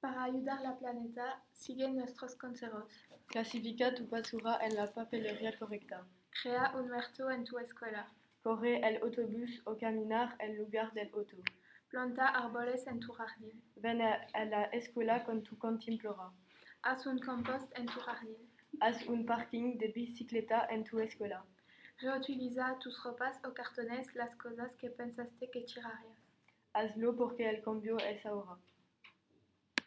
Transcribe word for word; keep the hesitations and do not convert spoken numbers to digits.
Para ayudar la planeta, sigue nuestros consejos. Clasifica tu basura en la papelería correcta. Crea un huerto en tu escuela. Corre el autobús o caminar en lugar del auto. Planta árboles en tu jardín. Ven a, a la escuela con tu cantimplora. Haz un compost en tu jardín. Haz un parking de bicicleta en tu escuela. Reutiliza tus ropas o cartones las cosas que pensaste que tirarías. Hazlo porque el cambio es ahora.